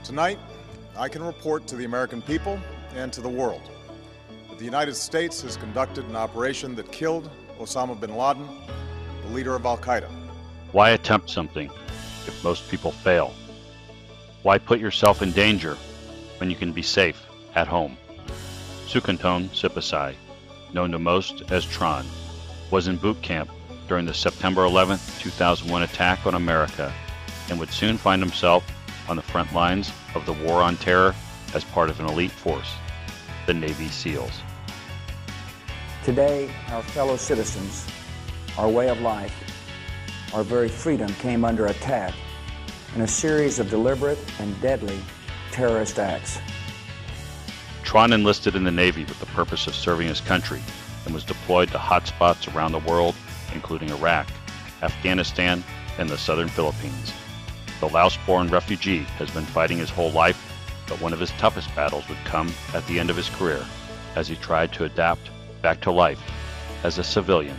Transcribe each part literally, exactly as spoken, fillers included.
Tonight, I can report to the American people and to the world that the United States has conducted an operation that killed Osama bin Laden, the leader of Al-Qaeda. Why attempt something if most people fail? Why put yourself in danger when you can be safe at home? Sukhanton Sipasai, known to most as Tron, was in boot camp during the September eleventh, two thousand one attack on America and would soon find himself on the front lines of the war on terror as part of an elite force, the Navy SEALs. Today, our fellow citizens, our way of life, our very freedom came under attack in a series of deliberate and deadly terrorist acts. Tron enlisted in the Navy with the purpose of serving his country and was deployed to hotspots around the world, including Iraq, Afghanistan, and the southern Philippines. The Laos-born refugee has been fighting his whole life, but one of his toughest battles would come at the end of his career as he tried to adapt back to life as a civilian.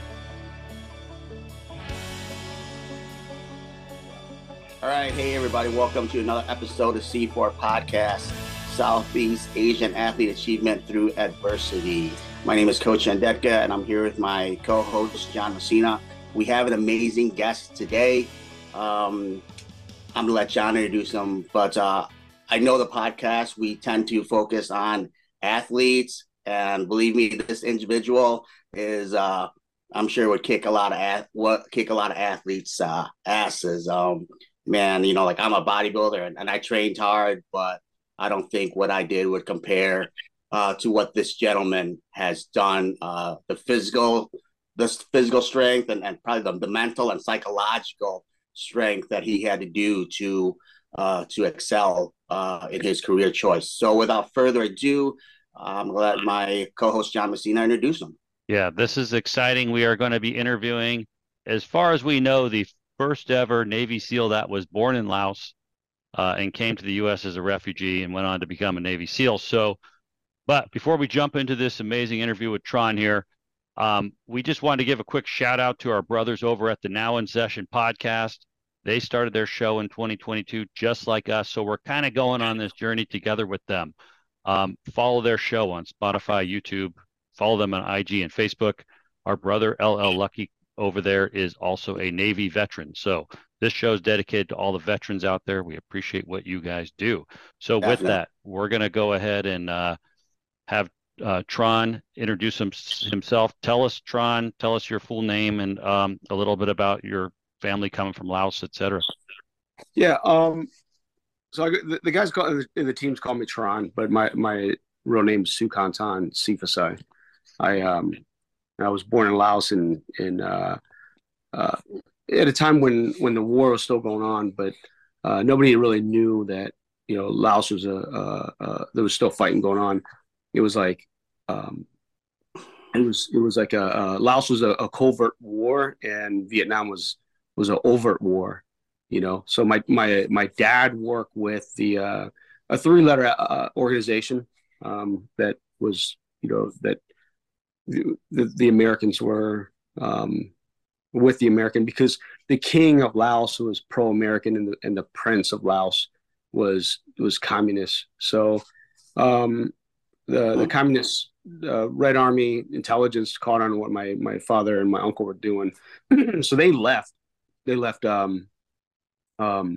All right, hey everybody, welcome to another episode of C four Podcast, Southeast Asian Athlete Achievement Through Adversity. My name is Coach Andetka, and I'm here with my co-host, John Messina. We have an amazing guest today. Um, I'm gonna let John introduce him, but uh, I know the podcast, we tend to focus on athletes, and believe me, this individual is, uh, I'm sure would kick a lot of ath- what kick a lot of athletes' uh, asses. Um, man, you know, like I'm a bodybuilder and, and I trained hard, but I don't think what I did would compare uh, to what this gentleman has done. Uh, the physical, the physical strength, and, and probably the, the mental and psychological strength that he had to do to uh, to excel uh, in his career choice. So, without further ado, I'm gonna let my co-host John Messina introduce him. Yeah, this is exciting. We are going to be interviewing, as far as we know, the first ever Navy SEAL that was born in Laos uh, and came to the U S as a refugee and went on to become a Navy SEAL. So, but before we jump into this amazing interview with Tron here, um, we just wanted to give a quick shout out to our brothers over at the Now in Session podcast. They started their show in twenty twenty-two, just like us. So we're kind of going on this journey together with them. Um, follow their show on Spotify, YouTube, follow them on I G and Facebook. Our brother L L Lucky over there is also a Navy veteran. So this show is dedicated to all the veterans out there. We appreciate what you guys do. So Definitely. With that, we're going to go ahead and uh, have uh, Tron introduce him, himself. Tell us, Tron, tell us your full name and um, a little bit about your family coming from Laos, et cetera. Yeah. Um, so I, the, the guys call, in the teams call me Tron, but my, my real name is Sukhanton Sipasai. I, um, I was born in Laos in, in uh, uh, at a time when, when the war was still going on, but uh, nobody really knew that, you know, Laos was a, uh, uh, there was still fighting going on. It was like, um, it was, it was like a, uh, Laos was a, a covert war and Vietnam was, was an overt war, you know? So my, my, my dad worked with the, uh, a three letter uh, organization um, that was, you know, that, The, the, the Americans were um, with the American because the king of Laos was pro-American and the, and the prince of Laos was was communist. So um, the the communist uh, Red Army intelligence caught on what my my father and my uncle were doing, so they left. They left. Um, um,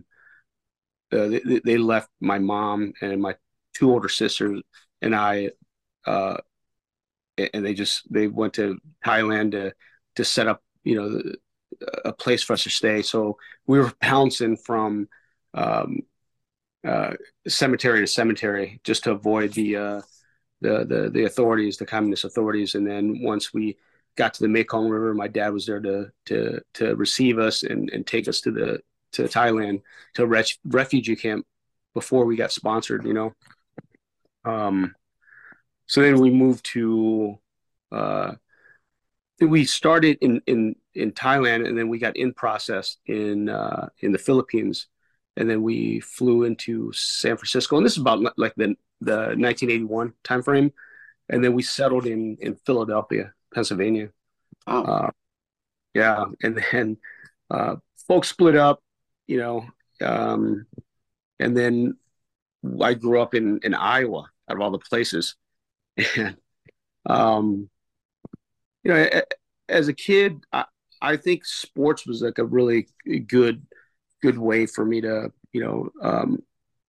uh, they, they left my mom and my two older sisters and I. Uh, And they just they went to Thailand to to set up, you know, a place for us to stay. So we were bouncing from um, uh, cemetery to cemetery just to avoid the, uh, the the the authorities, the communist authorities. And then once we got to the Mekong River, my dad was there to to to receive us and, and take us to the to Thailand to a ref, refugee camp before we got sponsored. You know. Um, So then we moved to, uh, we started in, in, in Thailand and then we got in process in, uh, in the Philippines. And then we flew into San Francisco. And this is about like the, the nineteen eighty-one timeframe. And then we settled in, in Philadelphia, Pennsylvania. Oh. Uh, yeah. And then uh, folks split up, you know, um, and then I grew up in in Iowa, out of all the places, and um, you know, as a kid, I, I think sports was like a really good good way for me to, you know, um,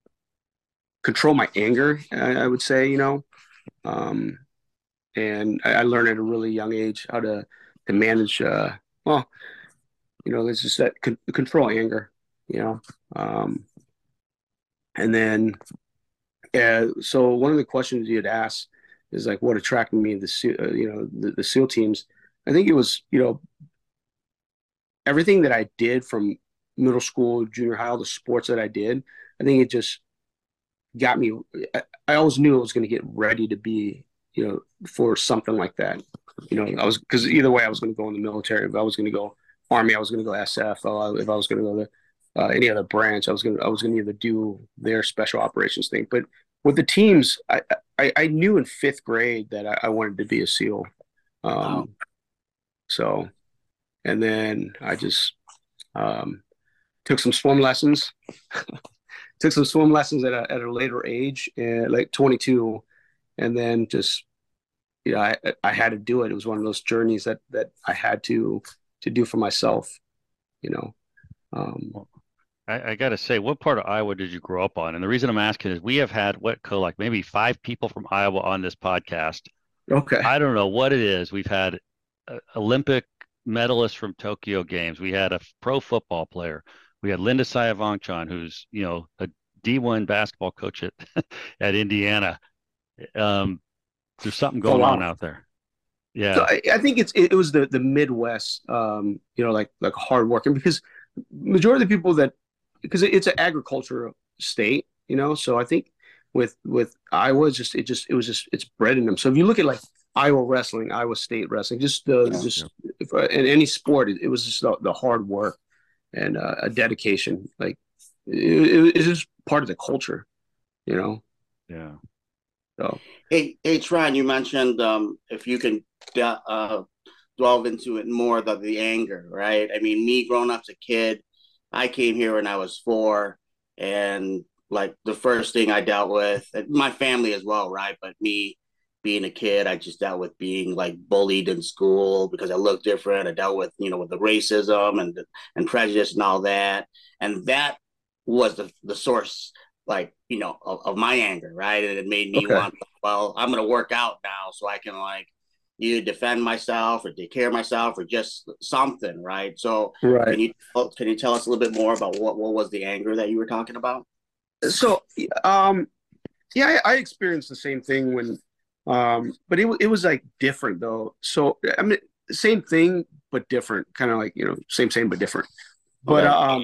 control my anger. I, I would say, you know, um, and I, I learned at a really young age how to to manage. Uh, well, you know, it's just that con- control anger, you know, um, and then uh, so one of the questions you had asked is like what attracted me to the SEAL, uh, you know, the, the SEAL teams. I think it was, you know, everything that I did from middle school, junior high, all the sports that I did. I think it just got me. I, I always knew I was going to get ready to be, you know, for something like that. You know, I was, because either way, I was going to go in the military. If I was going to go Army, I was going to go S F. If I was going to go to uh, any other branch, I was going to, I was going to either do their special operations thing. But with the teams, I, I, I knew in fifth grade that I, I wanted to be a SEAL. Um, wow. So, and then I just um, took some swim lessons. Took some swim lessons at a at a later age, uh, like twenty-two, and then just, you know, I I had to do it. It was one of those journeys that that I had to to do for myself, you know. Um, I, I got to say, what part of Iowa did you grow up on? And the reason I'm asking is we have had what, like maybe five people from Iowa on this podcast. Okay. I don't know what it is. We've had uh, Olympic medalists from Tokyo Games. We had a pro football player. We had Linda Sayavongchan, who's, you know, a D one basketball coach at at Indiana. Um, there's something going oh, wow. on out there. Yeah, so I, I think it's it, it was the the Midwest, um, you know, like like hard working, because majority of the people that, because it, it's an agricultural state, you know, so I think with with Iowa, it's just it just it was just it's bred in them. So if you look at like Iowa wrestling, Iowa State wrestling, just the yeah, just yeah. If, uh, in any sport, it, it was just the, the hard work and uh, a dedication. Like it, it's just part of the culture, you know. Yeah. So hey, hey, Tron, you mentioned um, if you can uh, delve into it more, the the anger, right? I mean, me growing up as a kid, I came here when I was four, and like the first thing I dealt with, my family as well, right? But me being a kid, I just dealt with being like bullied in school because I looked different. I dealt with, you know, with the racism and and prejudice and all that, and that was the the source, like, you know, of, of my anger, right? And it made me okay. want, well, I'm going to work out now so I can like either defend myself or take care of myself or just something, right? So right. can you can you tell us a little bit more about what what was the anger that you were talking about? So, um, yeah, I, I experienced the same thing when. Um, but it it was like different though. So I mean, same thing but different, kind of like, you know, same same but different. But okay. um,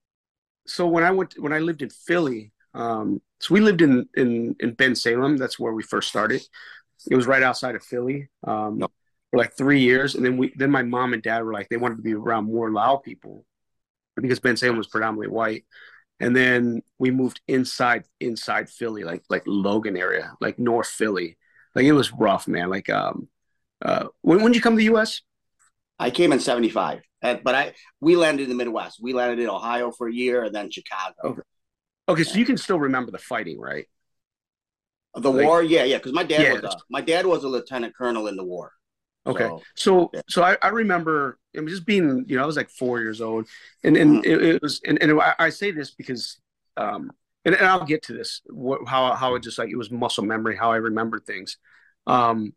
so when I went when I lived in Philly, um, so we lived in in in Bensalem. That's where we first started. It was right outside of Philly. Um, no. For like three years, and then we then my mom and dad were like they wanted to be around more Lao people because Bensalem was predominantly white. And then we moved inside inside Philly, like like Logan area, like North Philly. Like it was rough, man. Like, um, uh, when when did you come to the U S? I came in seventy-five, but I we landed in the Midwest. We landed in Ohio for a year, and then Chicago. Okay, okay, so you can still remember the fighting, right? The like, war, yeah, yeah. Because my dad yeah. was a, my dad was a lieutenant colonel in the war. Okay, so so, yeah. so I, I remember I mean, just being, you know, I was like four years old, and and mm-hmm. it, it was, and, and I, I say this because, um. And, and I'll get to this, what, how how it just like it was muscle memory, how I remember things. Um,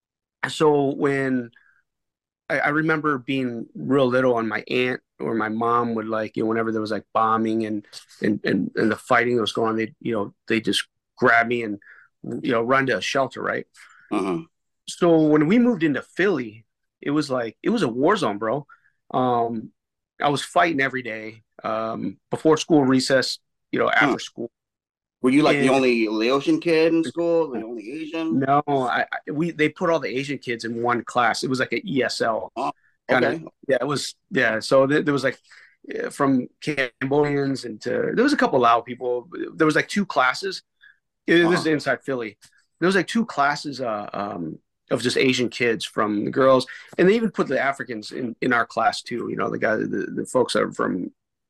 so when I, I remember being real little, and my aunt or my mom would like, you know, whenever there was like bombing and and and, and the fighting that was going on, they you know they just grab me and you know run to a shelter, right? Uh-huh. So when we moved into Philly, it was like it was a war zone, bro. Um, I was fighting every day, um, before school recess. You know, after huh. school. Were you like and, the only Laotian kid in school, the only Asian? No, I, I we they put all the Asian kids in one class. It was like an E S L. Oh, okay. Kinda, yeah, it was. Yeah, so th- there was like from Cambodians and to, there was a couple Lao people. There was like two classes. It, uh-huh. This is inside Philly. There was like two classes uh, um, of just Asian kids from the girls, and they even put the Africans in, in our class too. You know, the guys, the, the folks that are from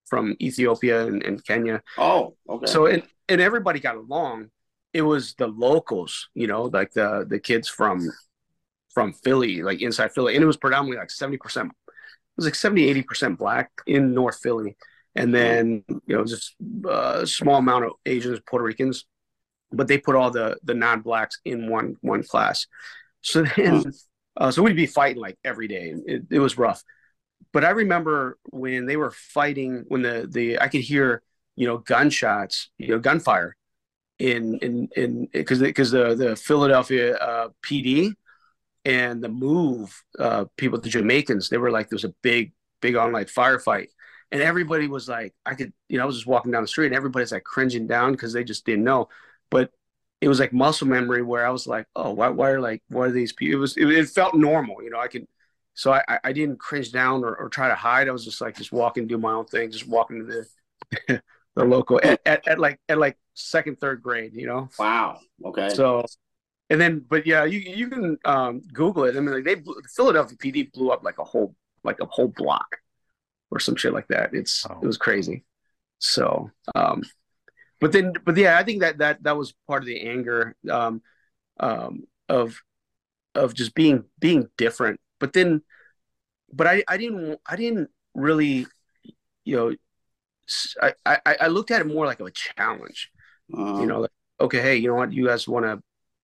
from Ethiopia and, and Kenya. Oh, okay. So and and everybody got along. It was the locals, you know, like the the kids from from Philly, like inside Philly, and it was predominantly like seventy percent. It was like seventy, eighty percent black in North Philly, and then you know just a small amount of Asians, Puerto Ricans, but they put all the the non-blacks in one one class. So then, uh, so we'd be fighting like every day. It, it was rough. But I remember when they were fighting, when the the I could hear you know gunshots, you know gunfire, in in in because because the the Philadelphia uh, P D and the move uh, people, the Jamaicans, they were like there was a big big on like firefight, and everybody was like I could you know I was just walking down the street and everybody's like cringing down because they just didn't know, but it was like muscle memory where I was like, oh, why, why are like, why are these people? It was, it, it felt normal, you know. I could, so I, I didn't cringe down or, or try to hide. I was just like, just walking, do my own thing, just walking to the the local at, at, at like at like second, third grade, you know. Wow. Okay. So, and then, but yeah, you you can um, Google it. I mean, like they blew, the Philadelphia P D blew up like a whole like a whole block or some shit like that. It's oh. It was crazy. So. um But then, but yeah, I think that that that was part of the anger um, um, of of just being being different. But then, but I, I didn't I didn't really, you know, I, I, I looked at it more like a challenge. Um, you know, like, okay, hey, you know what, you guys want to,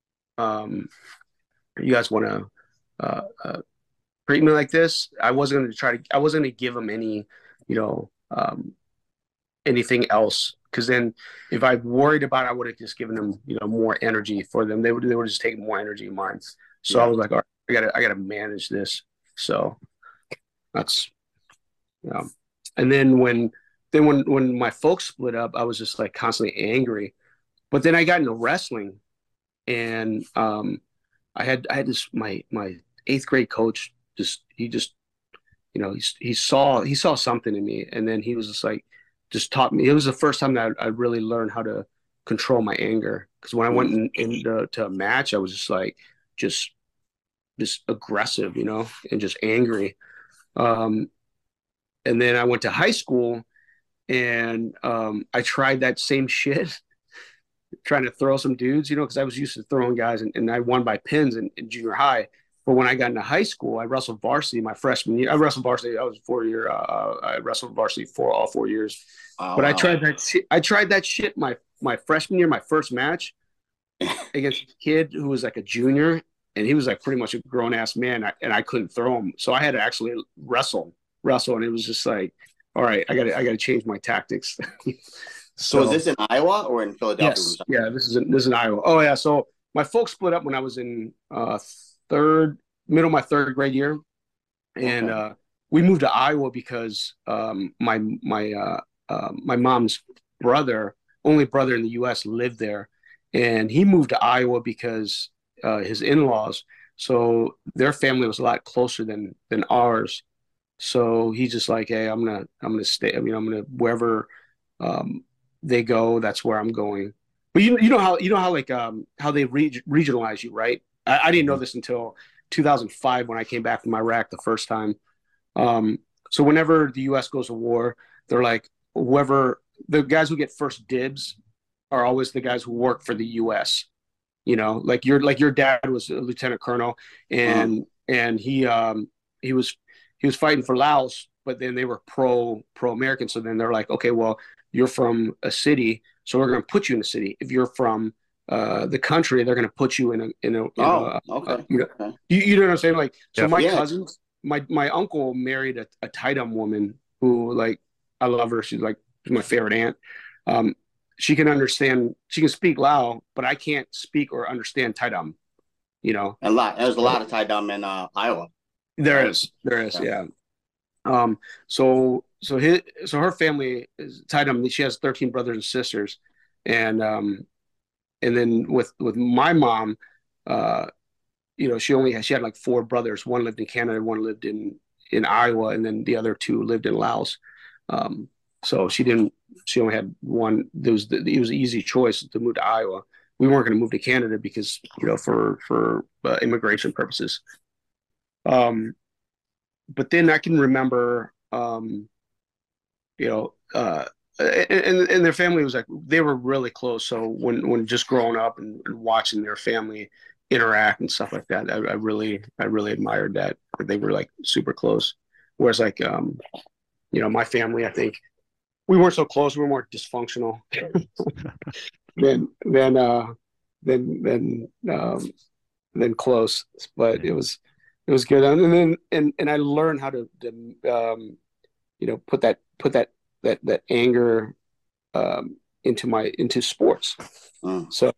um, you guys want to uh, uh, treat me like this? I wasn't going to try to. I wasn't going to give them any, you know, um, anything else. Because then, if I worried about it, I would have just given them, you know, more energy for them. They would, they would just take more energy of mine. So yeah. I was like, all right, I gotta, I gotta manage this. So that's, you know. And then when, then when, when my folks split up, I was just like constantly angry. But then I got into wrestling, and um, I had, I had this my my eighth grade coach. Just he just, you know, he he saw he saw something in me, and then he was just like. Just taught me. It was the first time that I, I really learned how to control my anger. Because when I went in, into to a match, I was just like, just, just aggressive, you know, and just angry. Um, and then I went to high school, and um, I tried that same shit, trying to throw some dudes, you know, because I was used to throwing guys, and, and I won by pins in, in junior high. But when I got into high school, I wrestled varsity my freshman year. I wrestled varsity. I was four year. Uh, I wrestled varsity for all four years. Oh, but wow. I tried that. Shit, I tried that shit my my freshman year, my first match against a kid who was like a junior, and he was like pretty much a grown ass man, and I couldn't throw him, so I had to actually wrestle, wrestle, and it was just like, all right, I got to I got to change my tactics. so, so is this in Iowa or in Philadelphia? Yes, yeah, this is in, this is in Iowa. Oh yeah, so my folks split up when I was in. Uh, third middle of my third grade year, and okay. uh we moved to Iowa because um my my uh, uh my mom's brother, only brother in the U S, lived there, and he moved to Iowa because uh his in-laws, so their family was a lot closer than than ours. So he's just like, hey, I'm gonna I'm gonna stay. I mean, I'm gonna wherever um they go, that's where I'm going. But you you know how you know how like um how they reg- regionalize you, right? I, I didn't know this until two thousand five when I came back from Iraq the first time. Um, so whenever the U S goes to war, they're like, whoever the guys who get first dibs are always the guys who work for the U S. You know, like your like your dad was a lieutenant colonel, and mm-hmm. and he um, he was he was fighting for Laos, but then they were pro pro American. So then they're like, okay, well, you're from a city, so we're going to put you in a city. If you're from Uh, the country, they're going to put you in a in a, in oh a, okay, a, you, know, okay. you, you know what I'm saying, like so yeah. my yeah. cousins my my uncle married a, a Taidam woman who, like, I love her, she's like she's my favorite aunt. Um she can understand, she can speak Lao, but I can't speak or understand Taidam, you know. A lot there's a lot of Taidam in uh, Iowa. There is there is yeah, yeah. um so so his so her family is Taidam. She has thirteen brothers and sisters, and um And then with, with my mom, uh, you know, she only had, she had like four brothers. One lived in Canada, one lived in, in Iowa, and then the other two lived in Laos. Um, so she didn't, she only had one. There was, it was an easy choice to move to Iowa. We weren't going to move to Canada because, you know, for, for uh, immigration purposes. Um, but then I can remember, um, you know, uh, and and their family was like they were really close. So when when just growing up and, and watching their family interact and stuff like that, I, I really I really admired that they were like super close. Whereas like um, you know, my family, I think we weren't so close. We were more dysfunctional than than uh than than um than close. But it was it was good. And then and and I learned how to, to um you know put that put that that that anger um into my into sports. Mm. So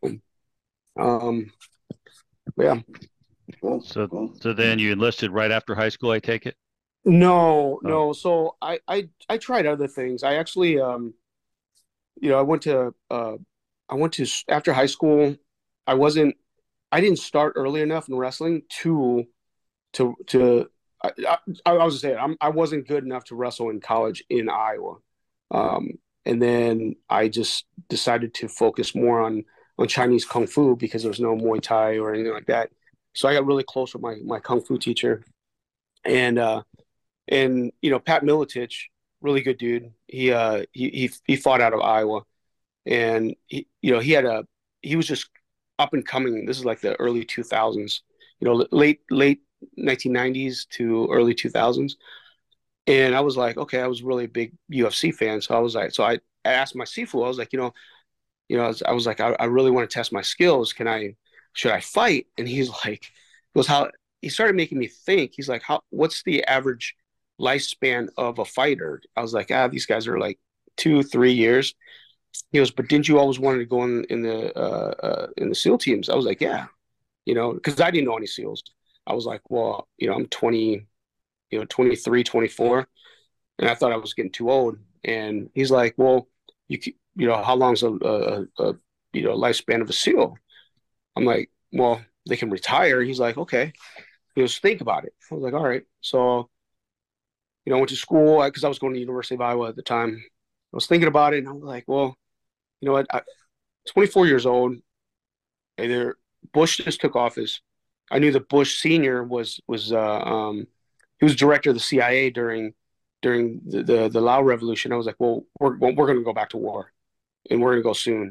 um yeah. Cool. So, Cool. so then you enlisted right after high school, I take it? No, Oh. no. So I, I I tried other things. I actually um you know I went to uh I went to after high school. I wasn't I didn't start early enough in wrestling to to to I, I, I was just saying I'm, I wasn't good enough to wrestle in college in Iowa. Um and then I just decided to focus more on on Chinese Kung Fu because there was no Muay Thai or anything like that. So I got really close with my my Kung Fu teacher. And uh And you know, Pat Miletich, really good dude. He uh he he he fought out of Iowa, and he you know he had a he was just up and coming. This is like the early two thousands, you know, late late nineteen nineties to early two thousands. And I was like, okay, I was really a big U F C fan, so I was like, so I, I asked my Sifu, I was like, you know, you know, I was, I was like, I, I really want to test my skills. Can I should I fight? And he's like, he goes, how he started making me think. He's like, how what's the average lifespan of a fighter? I was like, ah, these guys are like two, three years. He goes, but didn't you always want to go in, in the uh, uh, in the SEAL teams? I was like, yeah, you know, because I didn't know any SEALs. I was like, well, you know, I'm twenty, you know, twenty-three, twenty-four, and I thought I was getting too old. And he's like, well, you you know, how long's a, a, a you know lifespan of a SEAL? I'm like, well, they can retire. He's like, okay. He goes, think about it. I was like, all right. So you know, I went to school because I was going to the University of Iowa at the time. I was thinking about it, and I was like, well, you know what? I'm twenty-four years old. Either Bush just took office. I knew that Bush Senior was was uh, um, he was director of the C I A during during the the, the Lao Revolution. I was like, well, we're we're going to go back to war, and we're going to go soon.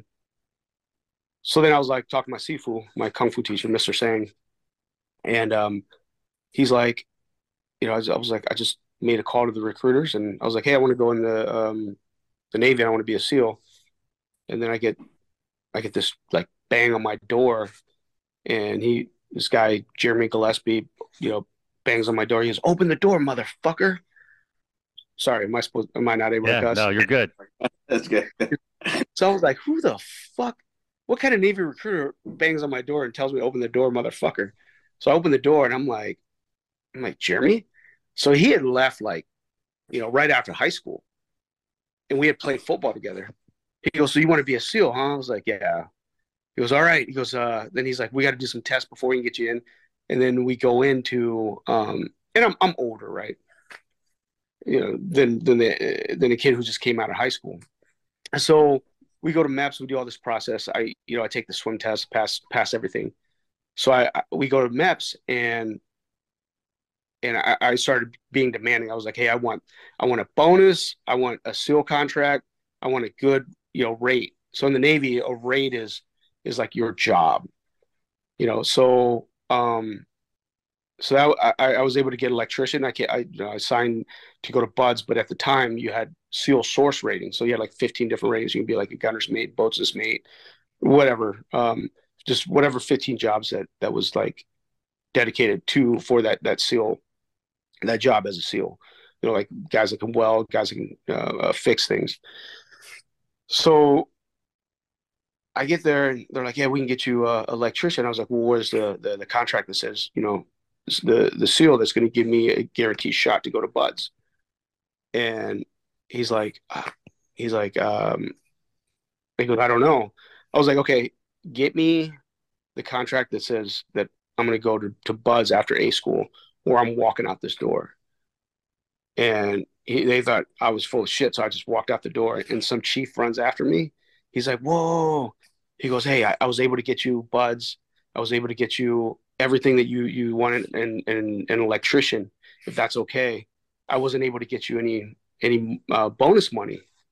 So then I was like, talking to my Sifu, my Kung Fu teacher, Mister Sang, and um, he's like, you know, I was, I was like, I just made a call to the recruiters, and I was like, hey, I want to go in the um, the Navy. I want to be a SEAL. And then I get I get this like bang on my door, and he this guy Jeremy Gillespie, you know, bangs on my door. He goes, "Open the door, motherfucker." Sorry, am I supposed? Am I not able Yeah, to cuss? no, you're good. That's good. So I was like, "Who the fuck? What kind of Navy recruiter bangs on my door and tells me to open the door, motherfucker?" So I open the door, and I'm like, I'm like, Jeremy. So he had left like, you know, right after high school, and we had played football together. He goes, "So you want to be a SEAL, huh?" I was like, "Yeah." He goes, "All right." He goes, uh, then he's like, "We got to do some tests before we can get you in." And then we go into, um, and I'm I'm older, right? You know, than than the than the kid who just came out of high school. So we go to MEPS, we do all this process. I, you know, I take the swim test, pass pass everything. So I, I we go to MEPS, and and I, I started being demanding. I was like, "Hey, I want I want a bonus. I want a SEAL contract. I want a good, you know, rate." So in the Navy, a rate is is like your job, you know. So um, so that, I, I was able to get electrician. I can I, you know, I signed to go to Buds, but at the time you had SEAL source ratings, so you had like fifteen different ratings. You can be like a gunner's mate, boatswain's mate, whatever, um, just whatever fifteen jobs that that was like dedicated to for that that SEAL that job as a SEAL. You know, like guys that can weld, guys that can uh, uh, fix things. So I get there and they're like, "Yeah, we can get you an electrician." I was like, "Well, where's the, the the contract that says, you know, the the SEAL that's going to give me a guaranteed shot to go to Buds?" And he's like, uh, he's like, um, he goes, "I don't know." I was like, "Okay, get me the contract that says that I'm going to go to to Buds after A school, or I'm walking out this door." And he, they thought I was full of shit, so I just walked out the door. And some chief runs after me. He's like, "Whoa!" He goes, "Hey, I, I was able to get you Buds. I was able to get you everything that you you wanted, and and an electrician, if that's okay. I wasn't able to get you any any uh, bonus money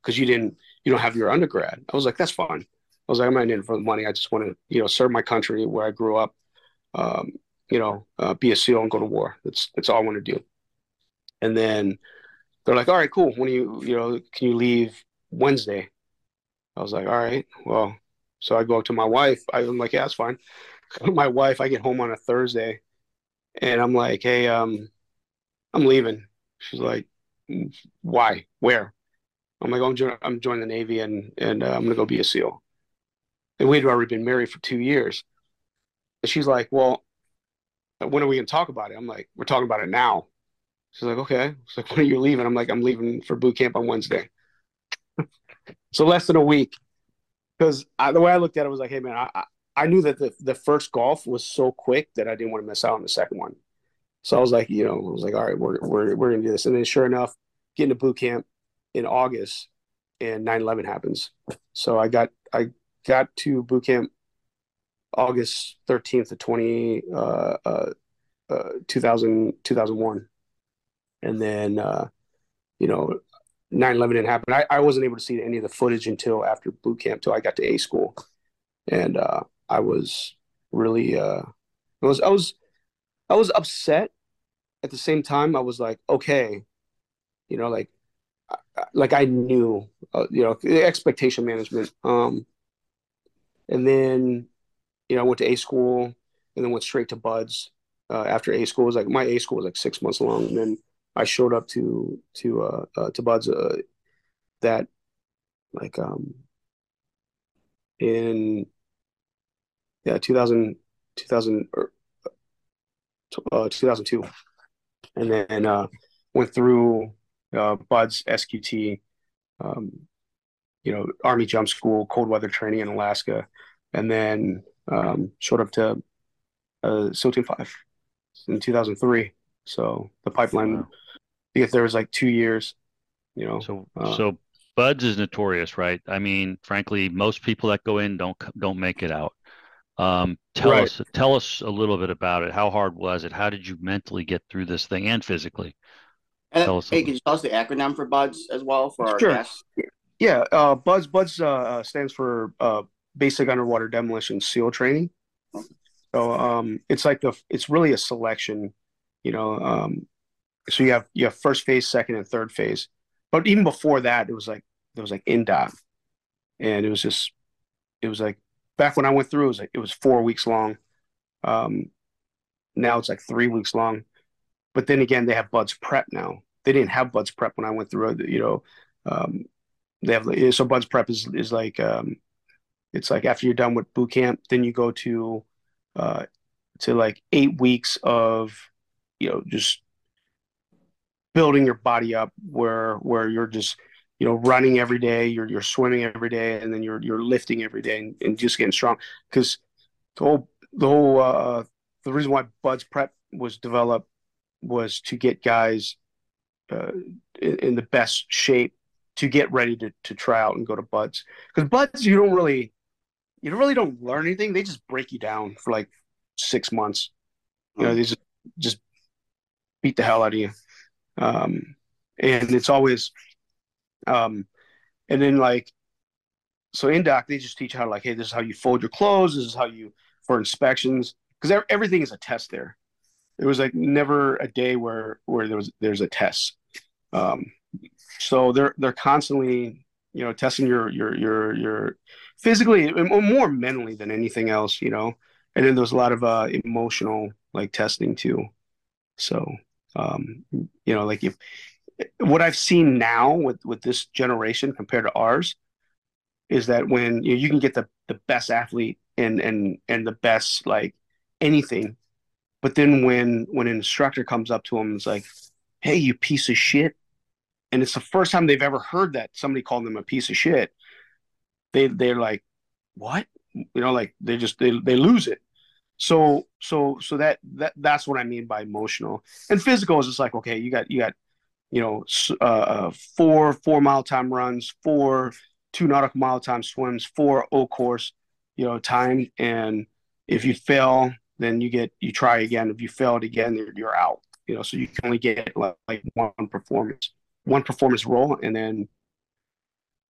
because you didn't, you don't have your undergrad. I was like, that's fine. I was like, I'm not in it for the money. I just want to, you know, serve my country where I grew up, um, you know, uh, be a SEAL and go to war. That's, that's all I want to do. And then they're like, all right, cool. When do you, you know, can you leave Wednesday? I was like, all right, well, so I go up to my wife. I'm like, yeah, that's fine. My wife, I get home on a Thursday and I'm like, hey, um, I'm leaving. She's like, why? Where? I'm like, oh, I'm, jo- I'm joining the Navy and, and uh, I'm going to go be a SEAL. And we'd already been married for two years. And she's like, well, when are we going to talk about it? I'm like, we're talking about it now. She's like, okay. She's like, when are you leaving? I'm like, I'm leaving for boot camp on Wednesday. So less than a week. Because the way I looked at it was like, hey, man, I, I knew that the, the first golf was so quick that I didn't want to miss out on the second one. So I was like, you know, I was like, all right, we're, we're, we're going to do this. And then sure enough, getting to boot camp in August and nine eleven happens. So I got, I got to boot camp August thirteenth to twenty, uh, uh, uh, two thousand, two thousand one. And then, uh, you know, nine eleven didn't happen. I, I wasn't able to see any of the footage until after boot camp, till I got to A school. And uh, I was really, uh, I was, I was, I was upset. At the same time, I was like, okay, you know, like, like I knew, uh, you know, expectation management. Um, and then, you know, I went to A school and then went straight to Buds. Uh, after A school, it was like my A school was like six months long, and then I showed up to to uh, uh to Buds uh, that like um in yeah two thousand, two thousand or uh, two thousand two, and then uh, went through uh, Buds S Q T, um, you know, Army Jump School, cold weather training in Alaska, and then um, showed up to uh, SEAL Team Five in two thousand three. So the pipeline, Wow. I guess there was like two years, you know. So, Uh, so Buds is notorious, right? I mean, frankly, most people that go in don't don't make it out. Um, tell right. us, tell us a little bit about it. How hard was it? How did you mentally get through this thing and physically? And Tell us a hey, little. can you tell us the acronym for BUDS as well for our Sure. guests? Yeah. Uh, Buds Buds uh, uh, stands for uh, Basic Underwater Demolition SEAL Training. So um, it's like the it's really a selection, you know. Um, so you have you have first phase, second, and third phase. But even before that, it was like it was like N D O T, and it was just it was like back when I went through, it was like it was four weeks long. Um, now it's like three weeks long. But then again, they have Buds Prep now. They didn't have Buds Prep when I went through it. You know, um, they have so Buds Prep is is like um, it's like after you're done with boot camp, then you go to uh, to like eight weeks of you know just building your body up where where you're just you know running every day, you're you're swimming every day, and then you're you're lifting every day and, and just getting strong. Because the whole the whole uh, the reason why Buds Prep was developed was to get guys uh, in, in the best shape to get ready to to try out and go to Buds. Because Buds, you don't really you don't really don't learn anything. They just break you down for like six months. You know, they just just beat the hell out of you. Um, and it's always, um, and then like, so in doc, they just teach how to like, hey, this is how you fold your clothes. This is how you, for inspections, because everything is a test there. There was like never a day where, where there was, there's a test. Um, so they're, they're constantly, you know, testing your, your, your, your physically, more mentally than anything else, you know, and then there's a lot of, uh, emotional like testing too. So, um, you know, like if what I've seen now with with this generation compared to ours is that when you, know, you can get the the best athlete and and and the best like anything, but then when when an instructor comes up to them and is like, "Hey, you piece of shit," and it's the first time they've ever heard that somebody called them a piece of shit, they they're like, "What?" You know, like they just they they lose it. So so so that that that's what I mean by emotional. And physical is just like, okay, you got you got you know uh, uh, four four mile time runs, four two nautical mile time swims, four O course, you know, time. And if you fail, then you get you try again. If you failed again, you're, you're out. You know, so you can only get like, like one performance, one performance roll, and then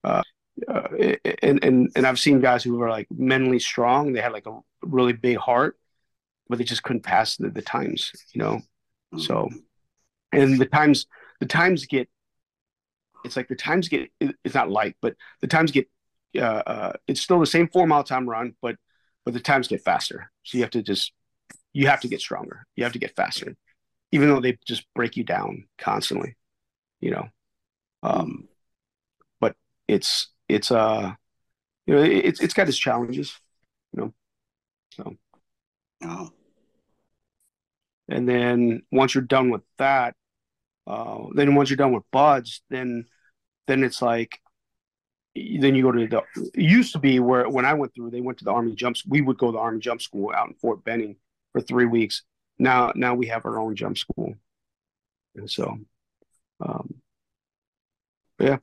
Uh, uh, and and and I've seen guys who were like mentally strong. They had like a really big heart, but they just couldn't pass the, the times, you know. So, and the times the times get it's like the times get it's not light, but the times get uh, uh, it's still the same four mile time run, but but the times get faster. So you have to just you have to get stronger. You have to get faster, even though they just break you down constantly, you know. Um, but it's it's uh you know it's it's got its challenges, you know. So, Oh. and then once you're done with that, uh, then once you're done with buds, then then it's like then you go to the it used to be where when I went through, they went to the Army jumps. We would go to the Army jump school out in Fort Benning for three weeks. Now now we have our own jump school, and so um, yeah.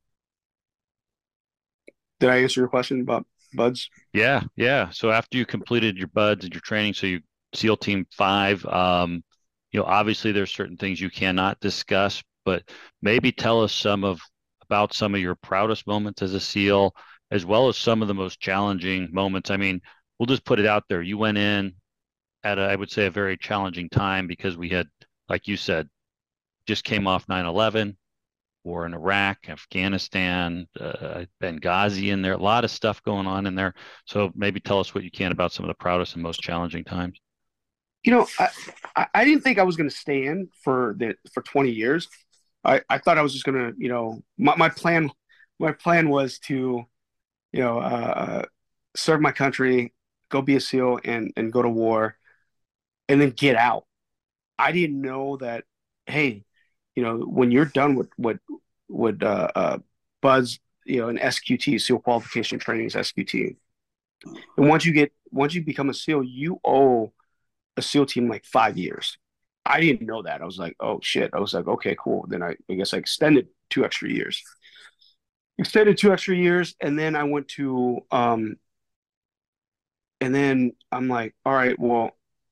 Did I answer your question about buds? Yeah, yeah. So after you completed your buds and your training, so you SEAL Team Five, um, you know, obviously there's certain things you cannot discuss, but maybe tell us some of about some of your proudest moments as a SEAL, as well as some of the most challenging moments. I mean, we'll just put it out there. You went in at a, I would say, a very challenging time because we had, like you said, just came off nine eleven. War in Iraq, Afghanistan, uh, Benghazi in there, a lot of stuff going on in there. So maybe tell us what you can about some of the proudest and most challenging times. You know, I, I didn't think I was going to stay in for the for twenty years. I, I thought I was just going to, you know, my, my plan, my plan was to, you know, uh, serve my country, go be a SEAL and, and go to war and then get out. I didn't know that, hey, you know, when you're done with what what uh, uh, Buzz, you know, an S Q T, SEAL Qualification Training is S Q T, and once you get once you become a SEAL, you owe a SEAL team like five years. I didn't know that. I was like, oh shit. I was like, okay, cool. Then I, I guess I extended two extra years, extended two extra years, and then I went to, um, and then I'm like, all right, well,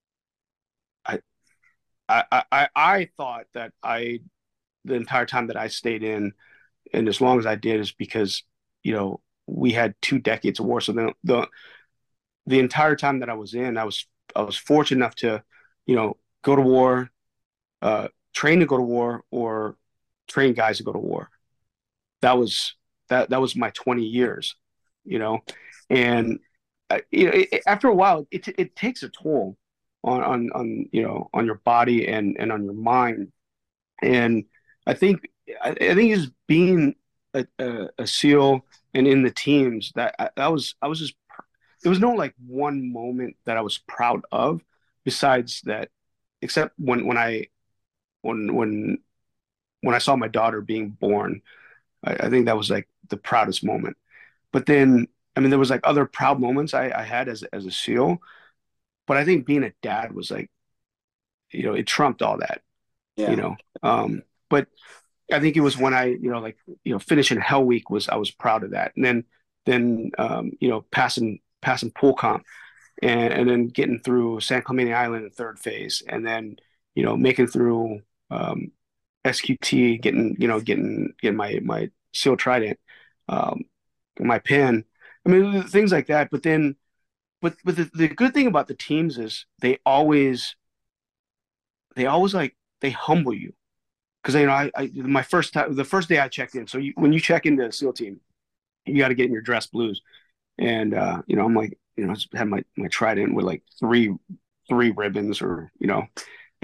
I, I, I, I thought that I the entire time that I stayed in, and as long as I did, is because you know we had two decades of war. So the the the entire time that I was in, I was I was fortunate enough to, you know, go to war, uh, train to go to war, or train guys to go to war. That was that that was my twenty years, you know, and uh, you know, it, after a while, it it takes a toll on on on you know on your body and and on your mind, and I think I, I think is being a, a, a SEAL and in the teams that I, I was I was just there was no like one moment that I was proud of besides that, except when when I when when when I saw my daughter being born. I, I think that was like the proudest moment. But then I mean there was like other proud moments I, I had as as a SEAL, but I think being a dad was like, you know, it trumped all that, Yeah. you know. Um, but I think it was when I, you know, like, you know, finishing Hell Week was, I was proud of that. And then, then, um, you know, passing, passing pool comp and, and then getting through San Clemente Island in third phase. And then, you know, making through, um, S Q T, getting, you know, getting, getting my, my SEAL Trident, um, my pin. I mean, things like that. But then, but, but the, the good thing about the teams is they always, they always like, they humble you. Because you know, I, I my first time, the first day I checked in. So you, when you check into a SEAL team, you got to get in your dress blues, and uh, you know, I'm like, you know, I had my my Trident with like three three ribbons, or you know.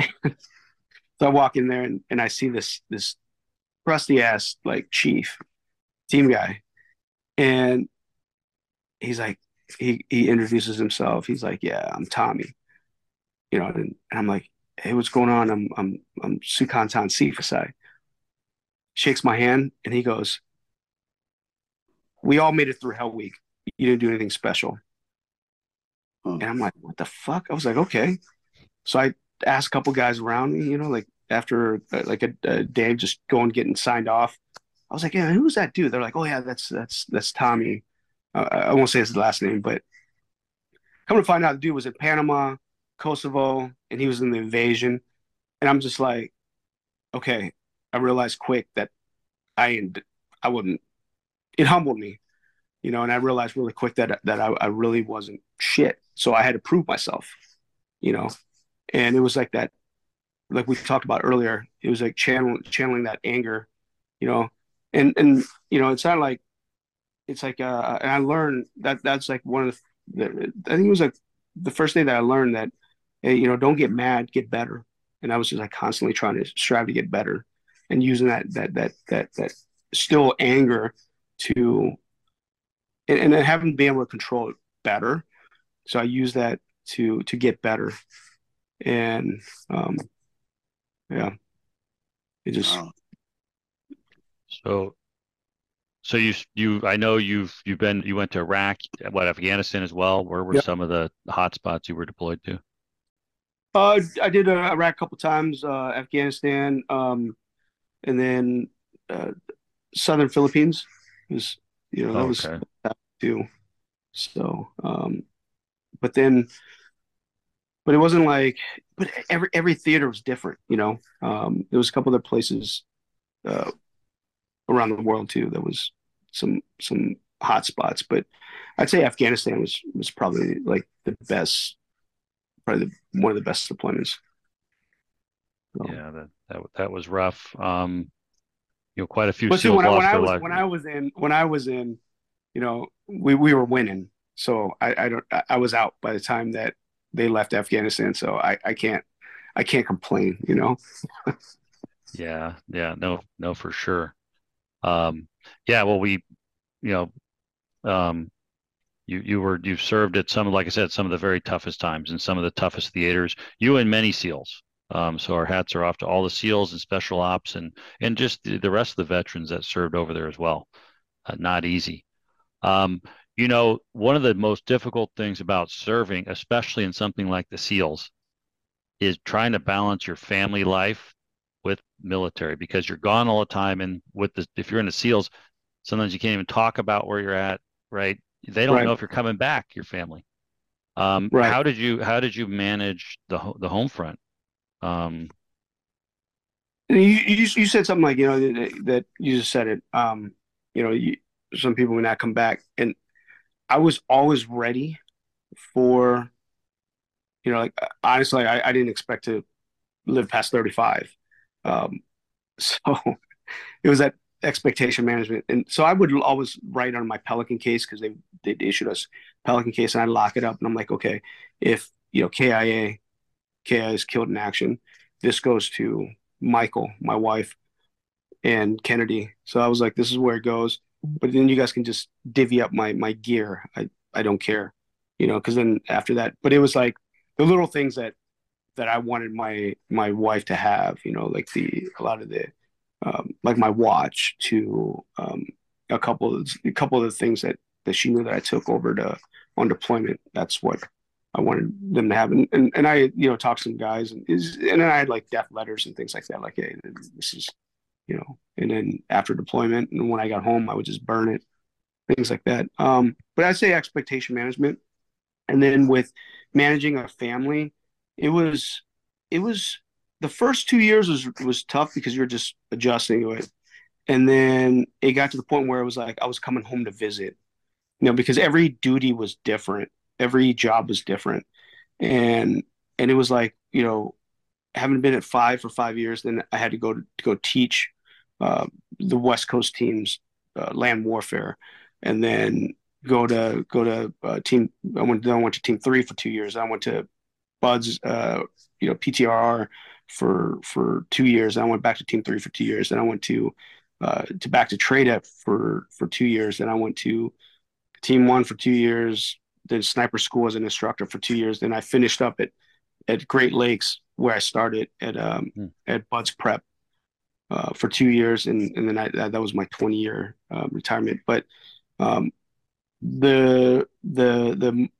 So I walk in there and, and I see this this crusty ass like chief team guy, and he's like, he he introduces himself. He's like, yeah, I'm Tommy, you know, and, and I'm like, hey, what's going on? I'm I'm I'm Sukantan Sifasai. Shakes my hand and he goes, we all made it through Hell Week. You didn't do anything special. Huh. And I'm like, what the fuck? I was like, okay. So I asked a couple guys around me, you know, like after uh, like a, a day of just going getting signed off. I was like, yeah, who's that dude? They're like, oh yeah, that's that's that's Tommy. Uh, I won't say his last name, but come to find out, the dude was in Panama, Kosovo, and he was in the invasion. And I'm just like, okay, I realized quick that I I wouldn't it humbled me, you know, and I realized really quick that that I, I really wasn't shit. So I had to prove myself, you know, and it was like that, like we talked about earlier. It was like channeling channeling that anger, you know, and and you know, it's not like it's like uh, and I learned that that's like one of the, the I think it was like the first day that I learned that, hey, you know, don't get mad, get better. And I was just like constantly trying to strive to get better, and using that that that that that still anger to and, and then having to be able to control it better. So I use that to to get better, and um, yeah, it just Wow. So, so you you I know you've you've been you went to Iraq, what Afghanistan as well. Where were yeah. some of the hot spots you were deployed to? Uh, I did uh, Iraq a couple times, uh, Afghanistan, um, and then uh, Southern Philippines was, you know, that Oh, was okay. that too. So, um, but then, but it wasn't like, but every every theater was different, you know. Um, there was a couple other places uh, around the world too that was some some hot spots, but I'd say Afghanistan was was probably like the best, probably the, one of the best deployments. So. Yeah, that that that was rough. Um, you know, quite a few But see, SEALs when I when lost I their was life. when I was in when I was in, you know, we we were winning, so I I don't I was out by the time that they left Afghanistan, so I I can't I can't complain, you know. Yeah, yeah, no, no, for sure. Um, yeah, well, we, you know, um, you you were you've served at some, like I said, some of the very toughest times and some of the toughest theaters. You and many SEALs. Um, so our hats are off to all the SEALs and special ops and and just the, the rest of the veterans that served over there as well. Uh, not easy. Um, you know, one of the most difficult things about serving, especially in something like the SEALs, is trying to balance your family life with military because you're gone all the time. And with the, if you're in the SEALs, sometimes you can't even talk about where you're at, right? They don't Right, know if you're coming back, your family. Um, right. how did you how did you manage the the home front? Um, And you you you said something like, you know, that, that you just said it. Um, you know, you, some people may not come back, and I was always ready for, you know, like honestly, I, I didn't expect to live past thirty-five. Um, so it was that expectation management. And so I would always write on my Pelican case because they they issued us Pelican case, and I lock it up and I'm like, okay, if you know K I A K I A is killed in action, this goes to Michael, my wife, and Kennedy. So I was like, this is where it goes. But then you guys can just divvy up my my gear. I I don't care, you know, because then after that, but it was like the little things that that I wanted my my wife to have, you know, like the a lot of the um, like my watch to um, a couple of a couple of the things that that she knew that I took over to on deployment. That's what I wanted them to have, and and, and I you know talked to some guys, and is and then I had like death letters and things like that, like hey, this is you know, and then after deployment and when I got home, I would just burn it, things like that. Um, but I'd say expectation management, and then with managing a family, it was it was the first two years was was tough because you're just adjusting to it. And then it got to the point where it was like I was coming home to visit, you know, because every duty was different, every job was different. And and it was like, you know, having been at five for five years, then I had to go to, to go teach uh, the West Coast teams uh, land warfare, and then go to go to uh, team. I went then I went to team three for two years. I went to Buds, uh, you know, P T R R for for two years. I went back to team three for two years. Then I went to uh, to back to TRADEP for for two years. Then I went to team one for two years. Then sniper school as an instructor for two years. Then I finished up at at Great Lakes where I started at um, hmm. at Buds Prep uh, for two years, and and then I, that, that was my twenty year uh, retirement. But um, the the the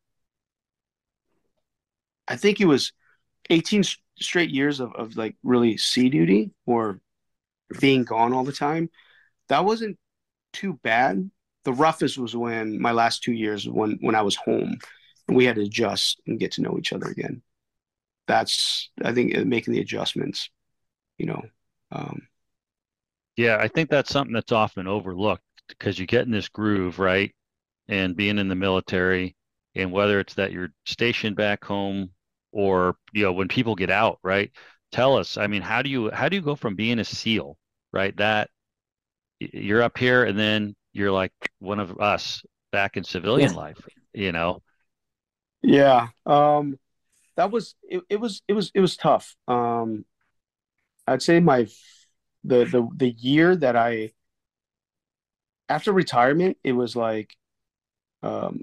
I think it was eighteen straight years of, of like really sea duty or being gone all the time. That wasn't too bad. The roughest was when my last two years when when I was home and we had to adjust and get to know each other again. That's I think making the adjustments, you know. Um, yeah, I think that's something that's often overlooked because you get in this groove, right? And being in the military, and whether it's that you're stationed back home or, you know, when people get out, right? Tell us, I mean, how do you how do you go from being a SEAL, right? That you're up here and then you're like one of us back in civilian Yeah. life, you know? Yeah. Um, that was it, it was it was it was tough. Um, I'd say my the the the year that I after retirement, it was like um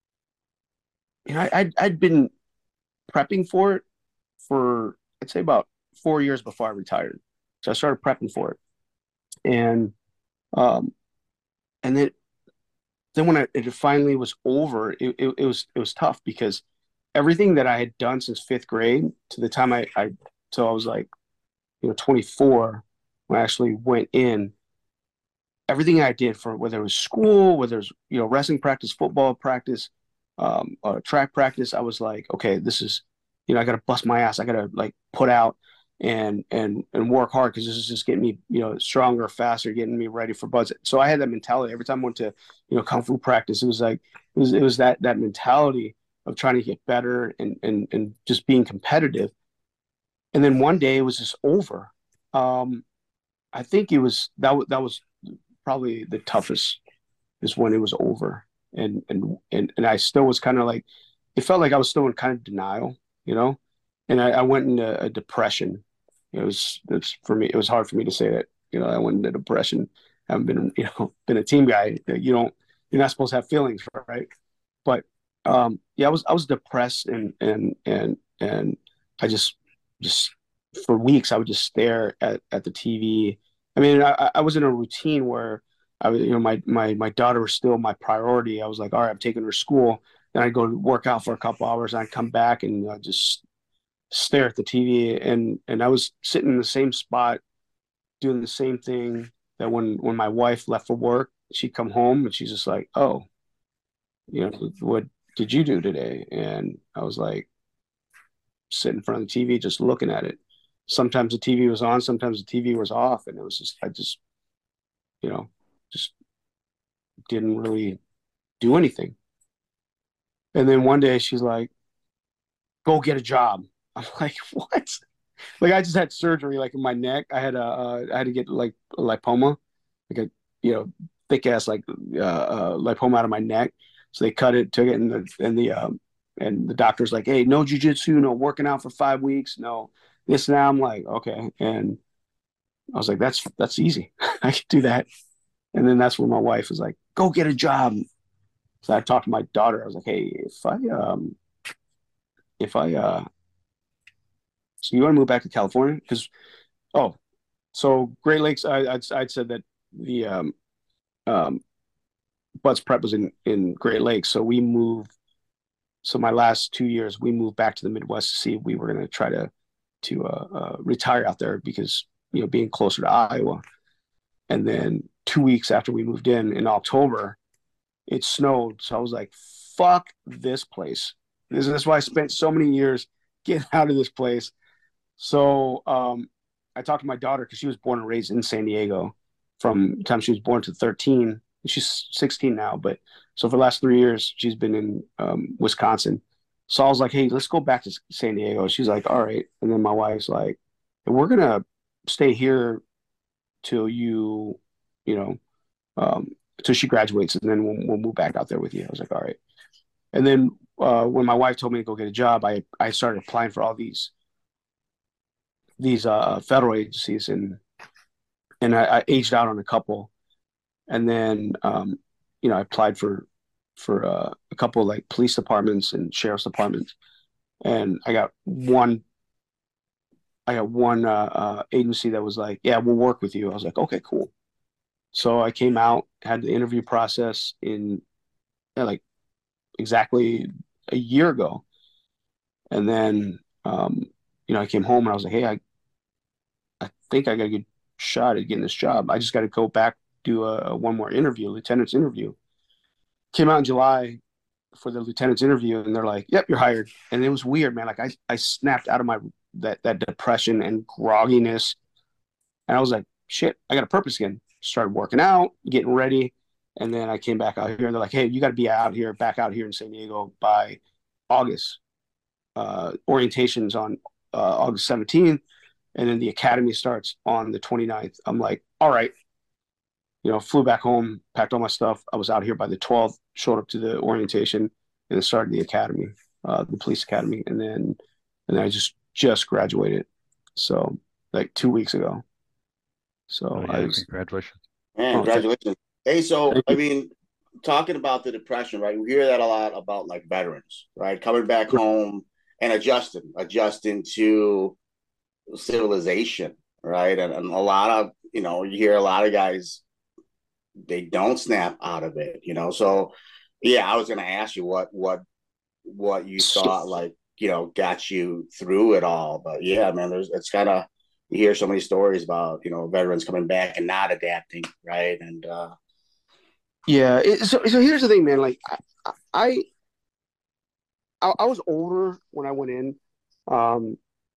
you know, I I'd, I'd been prepping for it for I'd say about four years before I retired. So I started prepping for it. And um and then then when I, it finally was over, it, it, it was it was tough because everything that I had done since fifth grade to the time I, I till I was like, you know, twenty-four when I actually went in, everything I did for whether it was school, whether it was, you know, wrestling practice, football practice, um, uh, track practice, I was like, okay, this is, you know, I got to bust my ass. I got to like put out and and and work hard because this is just getting me, you know, stronger, faster, getting me ready for buzz. So I had that mentality every time I went to, you know, kung fu practice. It was like it was it was that that mentality of trying to get better and and and just being competitive. And then one day it was just over. Um, I think it was that was that was probably the toughest is when it was over. And and and and I still was kind of like it felt like I was still in kind of denial, you know. And I, I went into a depression. It was it's for me. It was hard for me to say that, you know. I went into depression. I haven't been, you know, been a team guy. You don't. You're not supposed to have feelings, right? But um, yeah, I was I was depressed and and and and I just just for weeks I would just stare at at the T V. I mean, I, I was in a routine where I was, you know, my my my daughter was still my priority. I was like, all right, I'm taking her to school. Then I'd go work out for a couple hours, and I'd come back and uh, just stare at the T V. And and I was sitting in the same spot, doing the same thing that when when my wife left for work, she'd come home and she's just like, oh, you know, what did you do today? And I was like, sitting in front of the T V, just looking at it. Sometimes the T V was on, sometimes the T V was off, and it was just I just, you know, just didn't really do anything. And then one day she's like, "Go get a job." I'm like, "What?" Like I just had surgery, like in my neck. I had a, uh, I had to get like a lipoma, like a, you know, thick ass like uh, uh, lipoma out of my neck. So they cut it, took it, and the and the um, and the doctor's like, "Hey, no jujitsu, no working out for five weeks, no this and that." I'm like, okay, and I was like, "That's that's easy. I can do that." And then that's when my wife was like, "Go get a job." So I talked to my daughter. I was like, "Hey, if I um if I uh so you want to move back to California? Because oh, so Great Lakes, I I'd, I'd said that the um um Butts Prep was in in Great Lakes, so we moved. So my last two years, we moved back to the Midwest to see if we were going to try to to uh, uh, retire out there because, you know, being closer to Iowa. And then two weeks after we moved in in October, it snowed. So I was like, "Fuck this place." This is why I spent so many years getting out of this place. So um, I talked to my daughter because she was born and raised in San Diego from the time she was born to thirteen. She's sixteen now, but so for the last three years, she's been in um, Wisconsin. So I was like, "Hey, let's go back to San Diego." She's like, "All right." And then my wife's like, "We're going to stay here till you, you know, um, till she graduates, and then we'll, we'll move back out there with you." I was like, "All right." And then uh, when my wife told me to go get a job, I, I started applying for all these these uh, federal agencies, and and I, I aged out on a couple. And then um, you know, I applied for for uh, a couple of like police departments and sheriff's departments, and I got one. I got one uh, uh, agency that was like, "Yeah, we'll work with you." I was like, "Okay, cool." So I came out, had the interview process in yeah, like exactly a year ago, and then um, you know, I came home and I was like, "Hey, I I think I got a good shot at getting this job. I just got to go back do a, a one more interview, lieutenant's interview." Came out in July for the lieutenant's interview, and they're like, "Yep, you're hired." And it was weird, man. Like I, I snapped out of my that that depression and grogginess, and I was like, "Shit, I got a purpose again." Started working out, getting ready, And then I came back out here, and they're like, "Hey, you got to be out here, back out here in San Diego by August. Uh, orientation's on uh, August seventeenth, and then the academy starts on the twenty-ninth." I'm like, "All right." You know, flew back home, packed all my stuff. I was out here by the twelfth, showed up to the orientation, and then started the academy, uh, the police academy, and then and then I just just graduated, so like two weeks ago. So Oh, yeah, I was, congratulations. Man, Oh, congratulations. Hey, so thank I you. mean, talking about the depression, right? We hear that a lot about like veterans, right? Coming back home and adjusting, adjusting to civilization, right? And, and a lot of, you know, you hear a lot of guys, they don't snap out of it, you know. So yeah, I was gonna ask you what what what you thought, like, you know, got you through it all. But yeah, man, there's it's kind of, you hear so many stories about, you know, veterans coming back and not adapting, right? And uh Yeah. It, so so here's the thing, man. Like I I I, I was older when I went in. Um,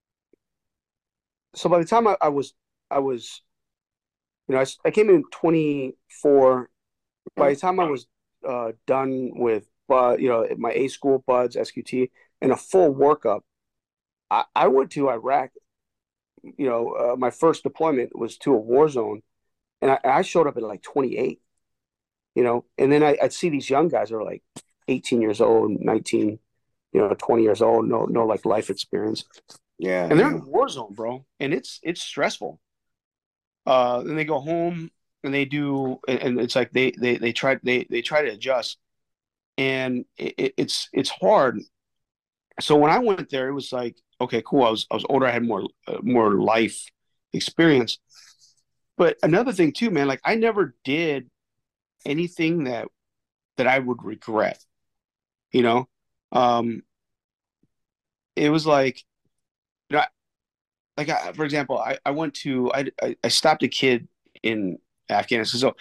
so by the time I, I was I was you know I, I came in twenty-four. By the time I was uh, done with uh, you know my A school buds, S Q T, and a full workup, I, I went to Iraq. You know, uh, my first deployment was to a war zone, and I, I showed up at like twenty-eight. You know, and then I, I'd see these young guys that are like eighteen years old, nineteen, you know, twenty years old, no no like life experience, yeah, and they're yeah. in a war zone, bro, and it's it's stressful. Uh, then they go home and they do, and, and it's like they they they try they they try to adjust, and it, it's it's hard. So when I went there, it was like, okay, cool. I was I was older. I had more uh, more life experience. But another thing too, man, like I never did anything that that I would regret. You know, um, it was like, you know, like I, for example, I I went to I I, I stopped a kid in Afghanistan. So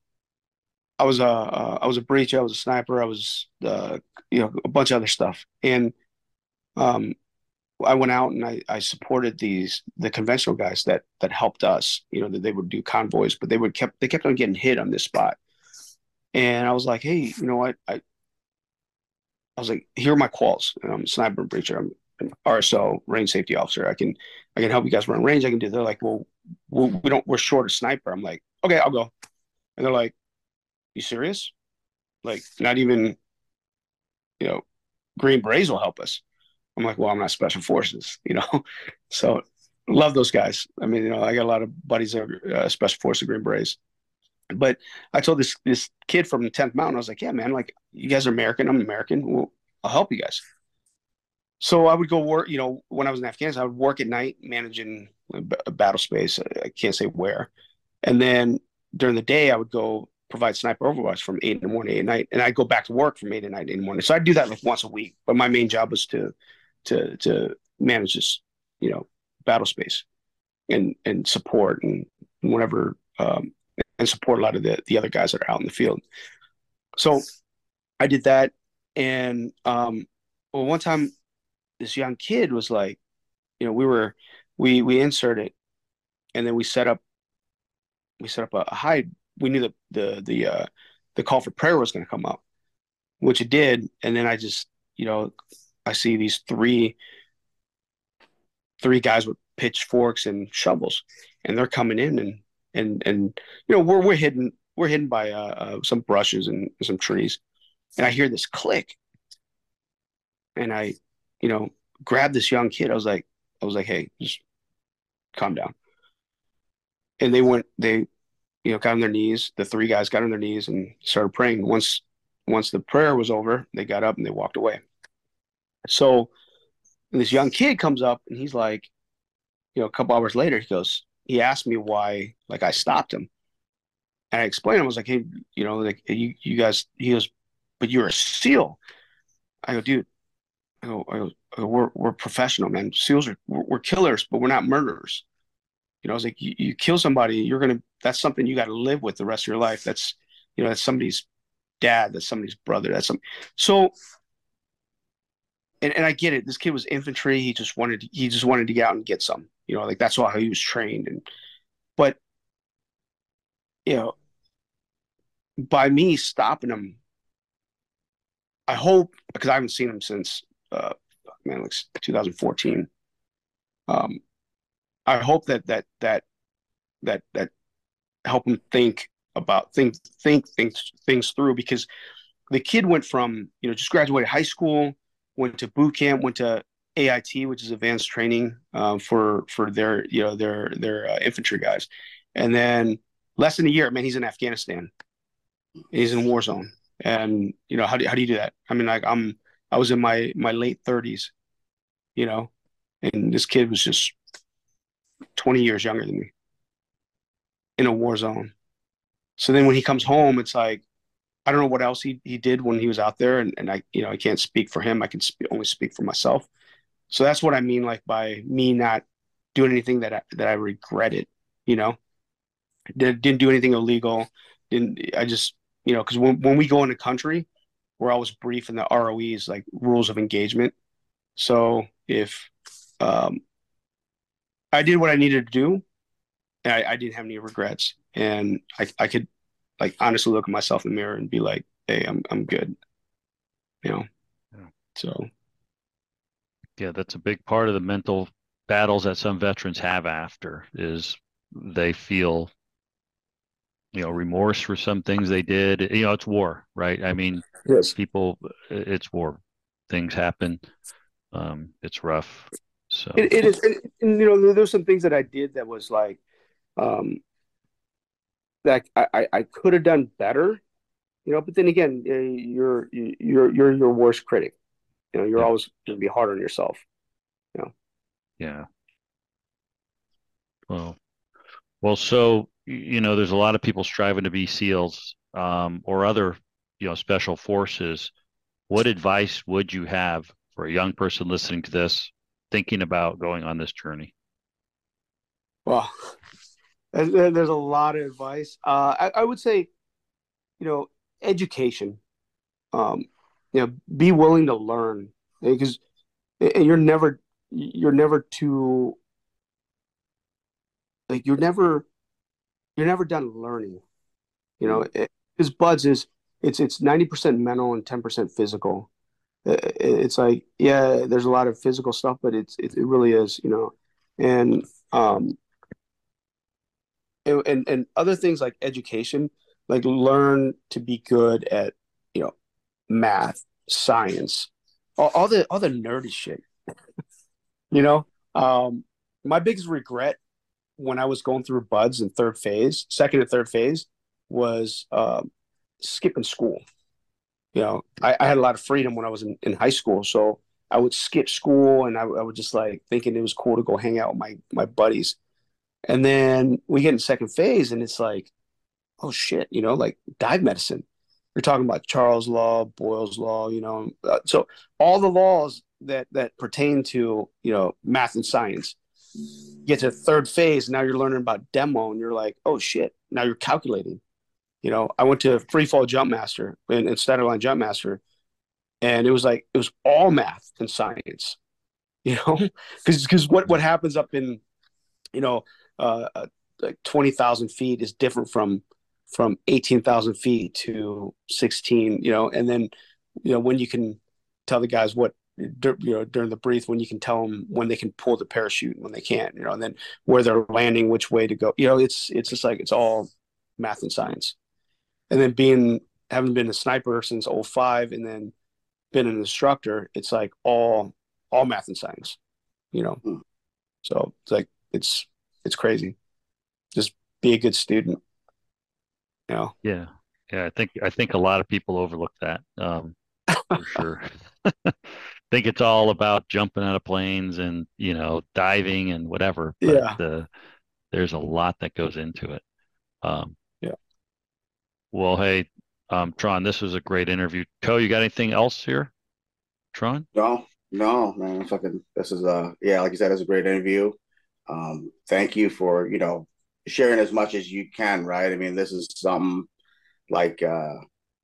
I was a uh, I was a breacher. I was a sniper. I was uh, you know a bunch of other stuff, and um, I went out and I, I supported these the conventional guys that that helped us. You know that they would do convoys, but they would kept they kept on getting hit on this spot. And I was like, hey, you know what? I I was like, here are my quals. And I'm a sniper and breacher. I'm an R S O, range safety officer. I can I can help you guys run range. I can do. They're like, well, we we don't we're short a sniper. I'm like, okay, I'll go. And they're like, you serious? Like, not even you know, Green Berets will help us. I'm like, well, I'm not special forces, you know. So love those guys. I mean, you know, I got a lot of buddies that are uh, special forces Green Berets. But I told this this kid from the tenth Mountain, I was like, yeah, man, like you guys are American, I'm American. Well, I'll help you guys. So I would go work, you know, when I was in Afghanistan, I would work at night managing a battle space. I can't say where. And then during the day, I would go provide sniper overwatch from eight in the morning, eight at night, and I'd go back to work from eight at night in the morning. So I'd do that like once a week. But my main job was to to to manage this, you know, battle space and and support and whatever um, and support a lot of the the other guys that are out in the field. So I did that, and um, well, one time this young kid was like, you know, we were we we inserted, and then we set up we set up a, a hide. We knew that the the uh, the call for prayer was going to come up, which it did, and then I just, you know, I see these three three guys with pitchforks and shovels, and they're coming in, and and and you know we're we're hidden we're hidden by uh, uh, some brushes and some trees, and I hear this click, and I, you know, grab this young kid. I was like, I was like, hey, just calm down. And they went, they, you know, got on their knees. The three guys got on their knees and started praying. Once once the prayer was over, they got up and they walked away. So this young kid comes up and he's like, you know, a couple hours later, he goes, he asked me why, like I stopped him. And I explained, I was like, hey, you know, like you, you guys, he goes, but you're a SEAL. I go, dude, I go, I go, I go we're, we're professional, man. SEALs are, we're, we're killers, but we're not murderers. You know, I was like, you, you kill somebody, you're going to, that's something you got to live with the rest of your life. That's, you know, that's somebody's dad, that's somebody's brother, that's some, so, and, and I get it. This kid was infantry. He just wanted, to, he just wanted to get out and get some, you know, like that's how he was trained. And, but, you know, by me stopping him, I hope, because I haven't seen him since uh, man, like two thousand fourteen. Um, I hope that that that that that help him think about think think things things through, because the kid went from, you know, just graduated high school, went to boot camp, went to A I T, which is advanced training um, for for their you know their their uh, infantry guys, and then less than a year, man, he's in Afghanistan. He's in war zone, and you know how do how do you do that? I mean, like I'm I was in my my late thirties, you know, and this kid was just twenty years younger than me in a war zone. So then when he comes home, it's like I don't know what else he, he did when he was out there, and, and I you know I can't speak for him. I can sp- only speak for myself. So that's what I mean, like by me not doing anything that I, that I regretted. You know, Did, didn't do anything illegal. Didn't I just you know because when when we go in the country, we're always brief in the R O Es, like rules of engagement. So if um, I did what I needed to do, I, I didn't have any regrets, and I I could like honestly look at myself in the mirror and be like, hey, I'm I'm good, you know. Yeah. So Yeah, that's a big part of the mental battles that some veterans have after is they feel, you know, remorse for some things they did. You know, it's war, right? I mean, yes, people, it's war. Things happen. Um, it's rough. So it, it is, and, and, you know, there's some things that I did that was like, um, that I I, I could have done better, you know. But then again, uh, you're you're you're your worst critic. You know, you're yeah, always going to be hard on yourself. You know. yeah. Well, well, so you know, there's a lot of people striving to be SEALs, um, or other, you know, special forces. What advice would you have for a young person listening to this, thinking about going on this journey? Well, there's a lot of advice. Uh, I, I would say, you know, education. Um, you know, be willing to learn, because you're never you're never too like you're never you're never done learning. You know, because buds is it's it's ninety percent mental and ten percent physical. It's like, yeah, there's a lot of physical stuff, but it's it, it really is, you know, and um and, and and other things like education, like learn to be good at, you know, math, science, all, all the all the nerdy shit, you know. Um, my biggest regret when I was going through buds in third phase, second and third phase, was um, skipping school. You know, I, I had a lot of freedom when I was in, in high school, so I would skip school, and I, I would just like thinking it was cool to go hang out with my my buddies. And then we get in second phase, and it's like, oh shit, you know, like dive medicine. You're talking about Charles Law, Boyle's Law, you know, uh, so all the laws that that pertain to, you know, math and science. Get to third phase, now you're learning about demo, and you're like, oh shit, now you're calculating. You know, I went to free fall jump master and, and static line jump master, and it was like it was all math and science. You know, because because what what happens up in, you know, uh, uh, like twenty thousand feet is different from from eighteen thousand feet to sixteen. You know, and then you know when you can tell the guys what, you know, during the brief, when you can tell them when they can pull the parachute and when they can't, you know, and then where they're landing, which way to go. You know, it's it's just like it's all math and science. And then being having been a sniper since oh five and then been an instructor, it's like all all math and science, you know. So it's like it's it's crazy. Just be a good student, you know. Yeah, yeah. I think I think a lot of people overlook that, um, for sure. Think it's all about jumping out of planes and, you know, diving and whatever, but Yeah. uh, there's a lot that goes into it. Um, Yeah. Well, hey, um, Tron, this was a great interview. Co, you got anything else here, Tron? No, no, man. Fucking, this is uh, yeah, like you said, it's a great interview. Um, thank you for, you know, sharing as much as you can, right? I mean, this is something like, uh,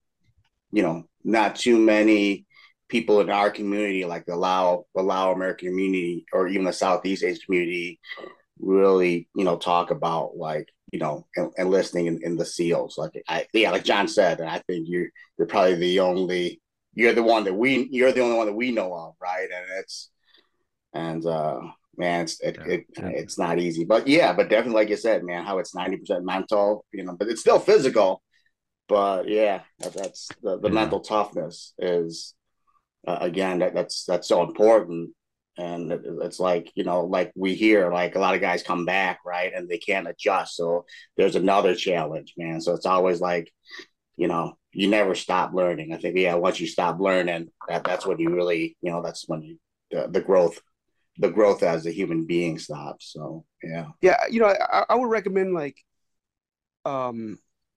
you know, not too many people in our community, like the Lao, the Lao American community, or even the Southeast Asian community, really, you know, talk about like you know, enlisting in, in the SEALs. Like I, yeah, like John said, and I think you're you're probably the only, you're the one that we, you're the only one that we know of, right? And it's, and uh, man, it's it, Yeah. it it's not easy, but yeah, but definitely like you said, man, how it's ninety percent mental, you know, but it's still physical. But yeah, that, that's the, the Yeah. mental toughness is uh, again that that's that's so important. And it, it's like, you know, like we hear like a lot of guys come back, right, and they can't adjust. So there's another challenge, man. So it's always like, you know, you never stop learning. I think yeah, once you stop learning, that that's when you really, you know, that's when you the, the growth, the growth as a human being stops. So yeah, Yeah, you know, I, I would recommend like um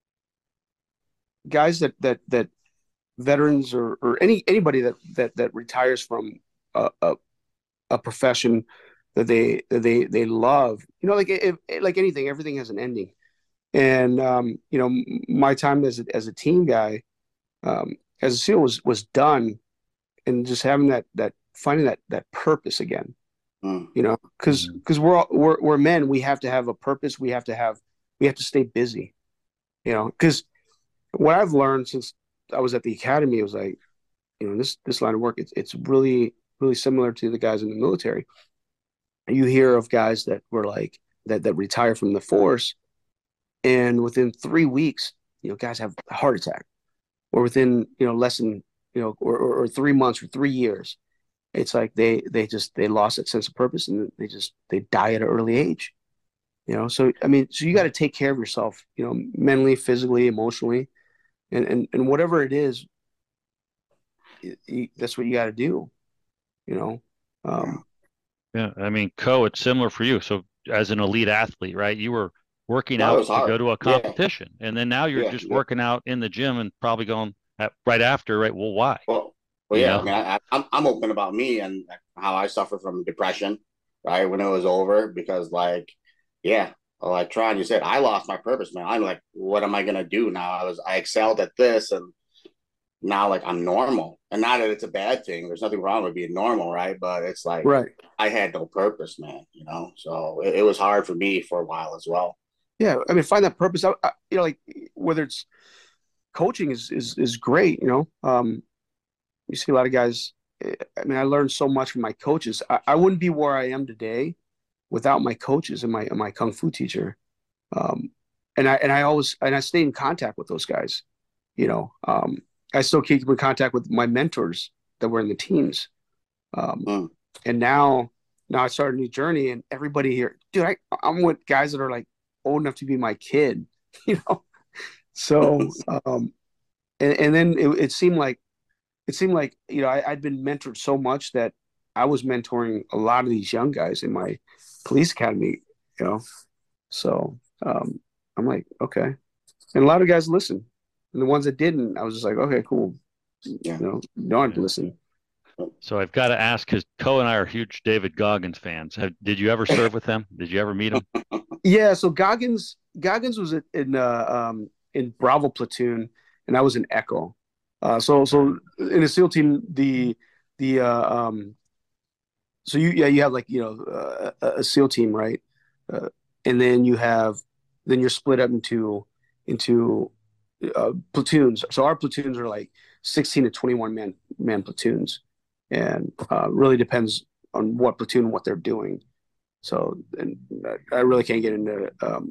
guys that that that veterans or or any anybody that that that retires from a a, a profession that they that they they love. You know, like if, like anything, everything has an ending. And um, you know, my time as a, as a team guy, um, as a SEAL was was done, and just having that that finding that that purpose again. mm. You know, because because we're all we're we're men, we have to have a purpose. We have to have we have to stay busy. You know, because what I've learned since I was at the academy was like, you know, this this line of work, it's it's really really similar to the guys in the military. You hear of guys that were like that that retire from the force, and within three weeks, you know, guys have a heart attack, or within you know less than you know, or, or, or three months or three years, it's like they they just they lost that sense of purpose, and they just they die at an early age. You know, so I mean, so you got to take care of yourself, you know, mentally, physically, emotionally, and and and whatever it is, it, you, that's what you got to do. You know. Um, Yeah, I mean, Co, it's similar for you. So as an elite athlete, right? You were working That out was to hard. go to a Yeah. competition, and then now you're Yeah, just yeah. working out in the gym and probably going at, right after, right? Well, why? Well, well, You yeah. know? I mean, I, I, I'm I'm open about me and how I suffered from depression, right, when it was over, because like, yeah, like Tron, you said, I lost my purpose, man. I'm like, what am I gonna do now? I was I excelled at this, and now like I'm normal, and not that it's a bad thing. There's nothing wrong with being normal, right? But it's like right. I had no purpose, man. You know, so it, it was hard for me for a while as well. Yeah. I mean, find that purpose. I, I, you know, like whether it's coaching is is is great. You know, um, you see a lot of guys. I mean, I learned so much from my coaches. I, I wouldn't be where I am today without my coaches and my my kung fu teacher. Um, and I and I always and I stay in contact with those guys. You know, um, I still keep in contact with my mentors that were in the teams. Um, Mm. and now now I started a new journey, and everybody here, dude, I, I'm with guys that are like old enough to be my kid. You know, so um, and and then it, it seemed like. It seemed like, you know, I, I'd been mentored so much that I was mentoring a lot of these young guys in my police academy, you know. So um, I'm like, okay. And a lot of guys listen. And the ones that didn't, I was just like, okay, cool. Yeah. You know, you don't have to listen. So I've got to ask, because Co and I are huge David Goggins fans. Have, did you ever serve with him? Did you ever meet him? Yeah, so Goggins Goggins was in uh, um, in Bravo platoon, and I was in Echo. Uh, so so in a SEAL team, the the uh, um, so you yeah you have like you know uh, a, a SEAL team, right? Uh, and then you have then you're split up into into uh, platoons. So our platoons are like sixteen to twenty-one man man platoons, and uh, really depends on what platoon and what they're doing. So and I really can't get into um,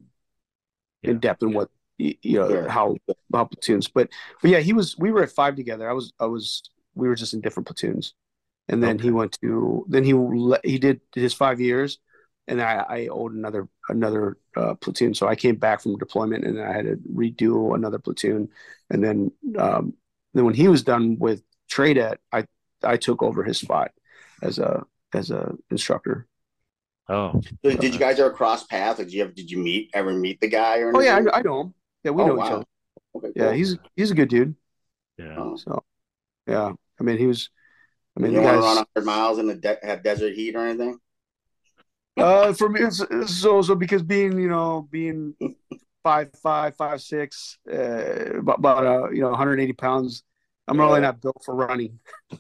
in depth in what you know Sure. how how platoons, but but yeah, he was. We were at five together. I was I was we were just in different platoons, and then Okay. he went to then he le- he did his five years, and I, I owed another another uh, platoon. So I came back from deployment, and I had to redo another platoon, and then um, then when he was done with TRADET, I I took over his spot as a as a instructor. Oh, So did you guys ever cross paths? Like, did you ever, did you meet ever meet the guy or Oh anything? yeah, I, I know him. Yeah, we Oh, know wow. each other. Okay, Yeah, cool. he's he's a good dude. yeah. Oh. So yeah, I mean he was. I mean You the don't want to run guy's. one hundred miles in the de- have desert heat or anything? Uh, for me, it's, so so because being you know being five five five six, uh, about, about uh, you know one hundred eighty pounds, I'm really Yeah. not built for running.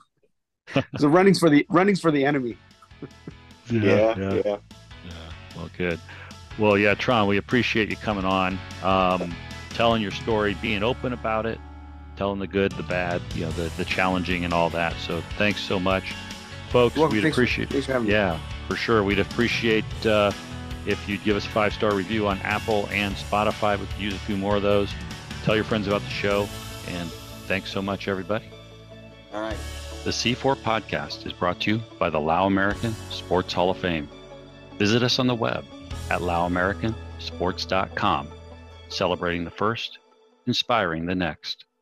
So running's for the running's for the enemy. Yeah, yeah. yeah. Yeah, well, good. Well, yeah, Tron, we appreciate you coming on, um, telling your story, being open about it, telling the good, the bad, you know, the, the challenging and all that. So thanks so much, folks. Well, we'd thanks, appreciate thanks for having yeah, me. for sure. We'd appreciate uh, if you'd give us a five-star review on Apple and Spotify. We could use a few more of those. Tell your friends about the show. And thanks so much, everybody. All right. The C four podcast is brought to you by the Lao American Sports Hall of Fame. Visit us on the web at lao american sports dot com, celebrating the first, inspiring the next.